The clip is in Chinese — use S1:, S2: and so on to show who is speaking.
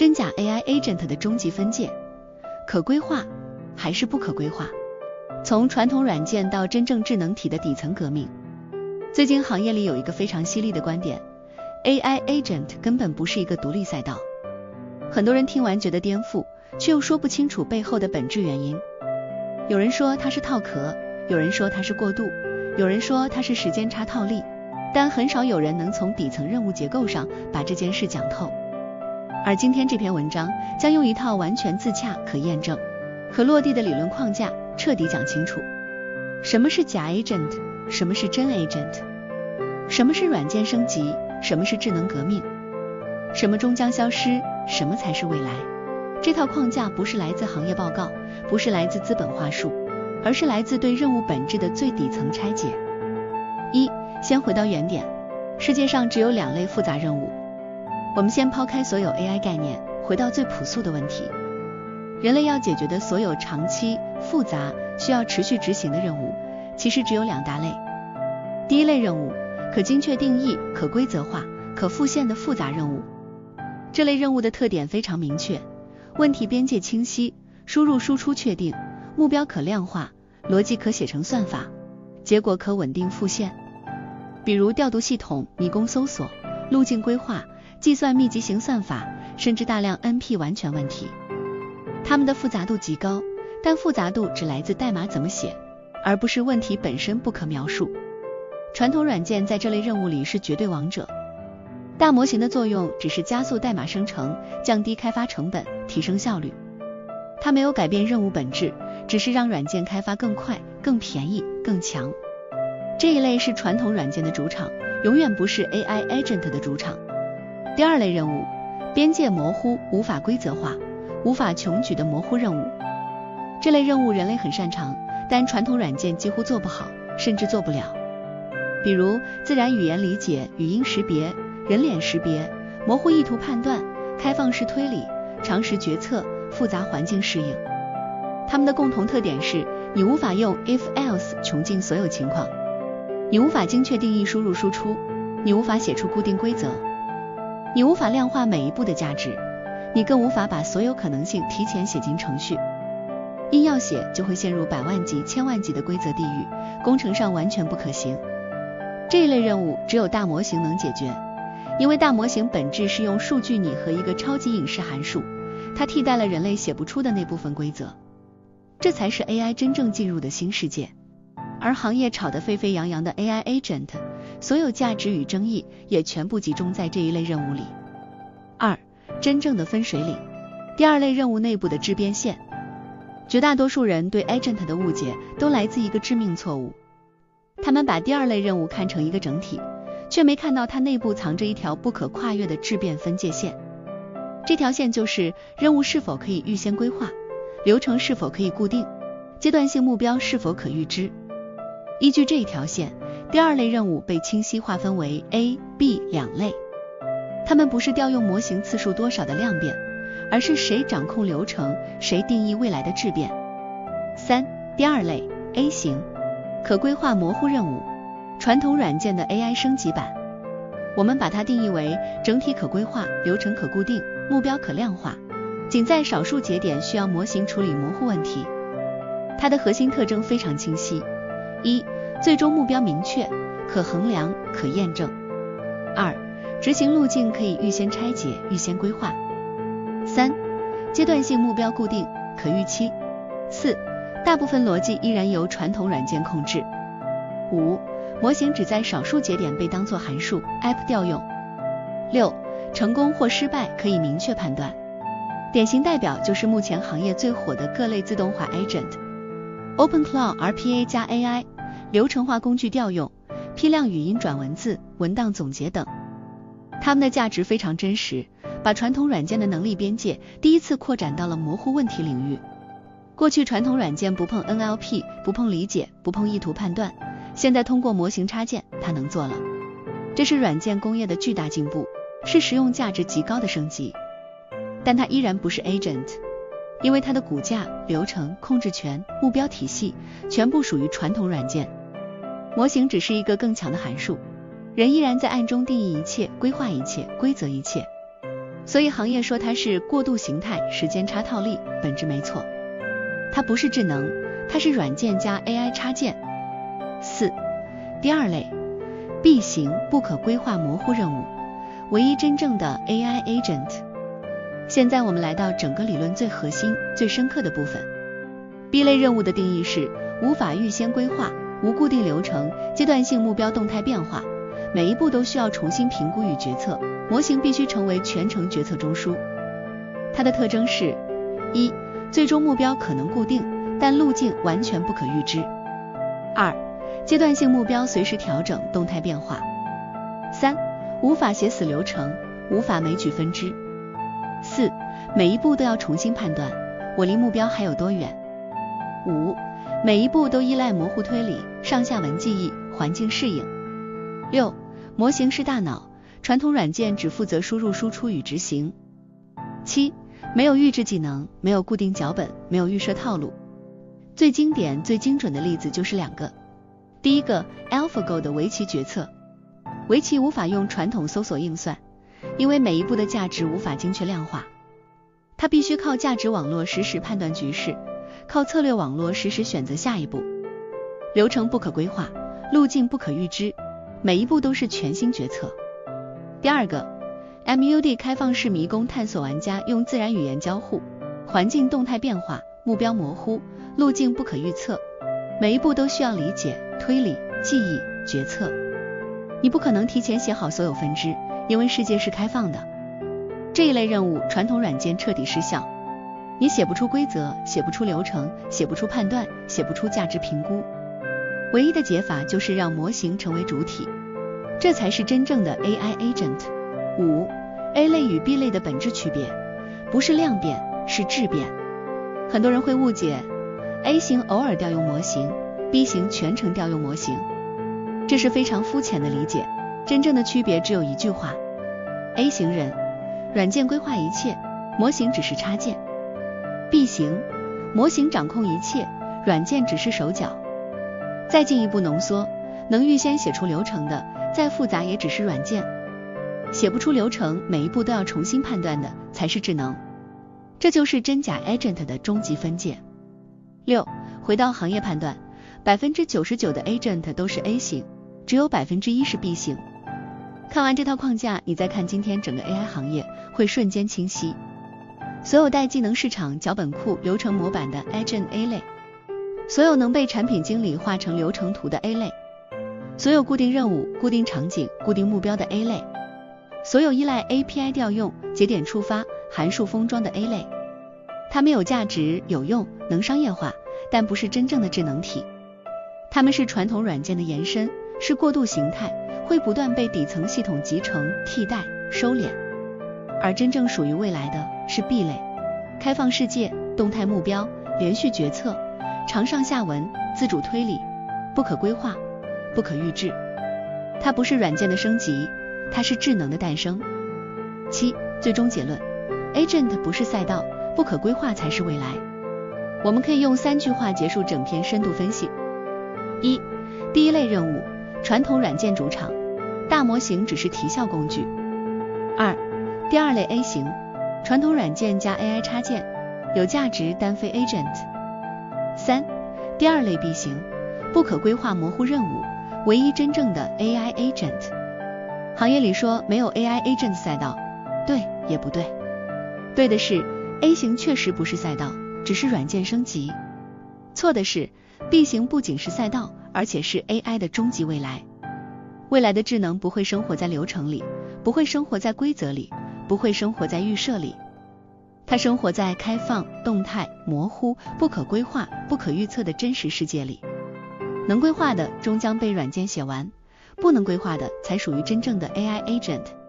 S1: 真假 AI agent 的终极分界，可规划还是不可规划？从传统软件到真正智能体的底层革命。最近行业里有一个非常犀利的观点， AI agent 根本不是一个独立赛道。很多人听完觉得颠覆，却又说不清楚背后的本质原因。有人说它是套壳，有人说它是过渡，有人说它是时间差套利，但很少有人能从底层任务结构上把这件事讲透。而今天这篇文章将用一套完全自洽、可验证、可落地的理论框架彻底讲清楚，什么是假 agent， 什么是真 agent， 什么是软件升级，什么是智能革命，什么终将消失，什么才是未来。这套框架不是来自行业报告，不是来自资本话术，而是来自对任务本质的最底层拆解。先回到原点，世界上只有2类复杂任务。我们先抛开所有 AI 概念，回到最朴素的问题。人类要解决的所有长期、复杂、需要持续执行的任务，其实只有2大类。第一类任务，可精确定义、可规则化、可复现的复杂任务。这类任务的特点非常明确，问题边界清晰，输入输出确定，目标可量化，逻辑可写成算法，结果可稳定复现。比如调度系统、迷宫搜索、路径规划、计算密集型算法，甚至大量 NP 完全问题。它们的复杂度极高，但复杂度只来自代码怎么写，而不是问题本身不可描述。传统软件在这类任务里是绝对王者。大模型的作用只是加速代码生成，降低开发成本，提升效率。它没有改变任务本质，只是让软件开发更快、更便宜、更强。这一类是传统软件的主场，永远不是 AI agent 的主场。第2类任务，边界模糊、无法规则化、无法穷举的模糊任务。这类任务人类很擅长，但传统软件几乎做不好，甚至做不了。比如自然语言理解、语音识别、人脸识别、模糊意图判断、开放式推理、常识决策、复杂环境适应。它们的共同特点是，你无法用 if else 穷尽所有情况，你无法精确定义输入输出，你无法写出固定规则，你无法量化每一步的价值，你更无法把所有可能性提前写进程序。硬要写就会陷入100万级、1000万级的规则地狱，工程上完全不可行。这一类任务只有大模型能解决，因为大模型本质是用数据拟合一个超级隐式函数，它替代了人类写不出的那部分规则。这才是 AI 真正进入的新世界。而行业炒得沸沸扬扬的 AI agent， 所有价值与争议也全部集中在这一类任务里。真正的分水岭，第2类任务内部的质变线。绝大多数人对 agent 的误解都来自一个致命错误，他们把第2类任务看成一个整体，却没看到它内部藏着一条不可跨越的质变分界线。这条线就是任务是否可以预先规划，流程是否可以固定，阶段性目标是否可预知。依据这一条线，第2类任务被清晰划分为 A、B 2类。它们不是调用模型次数多少的量变，而是谁掌控流程，谁定义未来的质变。第2类 A 型，可规划模糊任务，传统软件的 AI 升级版。我们把它定义为整体可规划，流程可固定，目标可量化，仅在少数节点需要模型处理模糊问题。它的核心特征非常清晰： 1. 最终目标明确，可衡量，可验证； 2. 执行路径可以预先拆解，预先规划； 3. 阶段性目标固定，可预期； 4. 大部分逻辑依然由传统软件控制； 5. 模型只在少数节点被当作函数 app 调用； 6. 成功或失败可以明确判断。典型代表就是目前行业最火的各类自动化 agent，OpenClaw RPA 加 AI， 流程化工具调用，批量语音转文字，文档总结等。它们的价值非常真实，把传统软件的能力边界第一次扩展到了模糊问题领域。过去传统软件不碰 NLP， 不碰理解，不碰意图判断，现在通过模型插件，它能做了。这是软件工业的巨大进步，是实用价值极高的升级。但它依然不是 agent， 因为它的骨架、流程、控制权、目标体系全部属于传统软件。模型只是一个更强的函数，人依然在暗中定义一切，规划一切，规则一切。 所以行业说它是过渡形态、时间差套利，本质没错。它不是智能，它是软件加 AI 插件。4. 第二类 B 型不可规划模糊任务，唯一真正的 AI agent。 现在我们来到整个理论最核心、最深刻的部分。 B 类任务的定义是无法预先规划，无固定流程，阶段性目标动态变化，每一步都需要重新评估与决策，模型必须成为全程决策中枢。它的特征是： 1. 最终目标可能固定，但路径完全不可预知。 2. 阶段性目标随时调整，动态变化。 3. 无法写死流程，无法枚举分支。 4. 每一步都要重新判断，我离目标还有多远。 5. 每一步都依赖模糊推理、上下文记忆、环境适应。 6. 模型是大脑，传统软件只负责输入输出与执行。 7. 没有预制技能，没有固定脚本，没有预设套路。最经典、最精准的例子就是2个。第一个 AlphaGo 的围棋决策。围棋无法用传统搜索应算，因为每一步的价值无法精确量化，它必须靠价值网络实时判断局势，靠策略网络实时选择下一步。流程不可规划，路径不可预知，每一步都是全新决策。第二个 MUD 开放式迷宫探索，玩家用自然语言交互，环境动态变化，目标模糊，路径不可预测，每一步都需要理解、推理、记忆、决策。你不可能提前写好所有分支，因为世界是开放的。这一类任务传统软件彻底失效，你写不出规则，写不出流程，写不出判断，写不出价值评估。唯一的解法就是让模型成为主体，这才是真正的 AI agent。 5. A 类与 B 类的本质区别，不是量变，是质变。很多人会误解 A 型偶尔调用模型， B 型全程调用模型，这是非常肤浅的理解。真正的区别只有一句话： A 型人，软件规划一切，模型只是插件。 B 型，模型掌控一切，软件只是手脚。再进一步浓缩，能预先写出流程的，再复杂也只是软件。写不出流程，每一步都要重新判断的，才是智能。这就是真假 agent 的终极分界。6. 回到行业判断， 99% 的 agent 都是 A 型，只有 1% 是 B 型。看完这套框架，你再看今天整个 AI 行业，会瞬间清晰。所有带技能市场、脚本库、流程模板的 agent A 类，所有能被产品经理画成流程图的 A 类，所有固定任务、固定场景、固定目标的 A 类，所有依赖 API 调用、节点触发、函数封装的 A 类。它们有价值、有用，能商业化，但不是真正的智能体。它们是传统软件的延伸，是过渡形态，会不断被底层系统集成、替代、收敛。而真正属于未来的是 B 类，开放世界、动态目标、连续决策、长上下文、自主推理，不可规划，不可预知。它不是软件的升级，它是智能的诞生。7. 最终结论， Agent 不是赛道，不可规划才是未来。我们可以用3句话结束整篇深度分析。1. 第一类任务，传统软件主场，大模型只是提效工具。2. 第二类 A 型，传统软件加 AI 插件，有价值但非 agent。 3. 第二类 B 型，不可规划模糊任务，唯一真正的 AI agent。 行业里说没有 AI agent 赛道，对也不对。对的是 A 型确实不是赛道，只是软件升级。错的是 B 型不仅是赛道，而且是 AI 的终极未来。未来的智能不会生活在流程里，不会生活在规则里，不会生活在预设里，它生活在开放、动态、模糊、不可规划、不可预测的真实世界里。能规划的终将被软件写完，不能规划的才属于真正的 AI agent。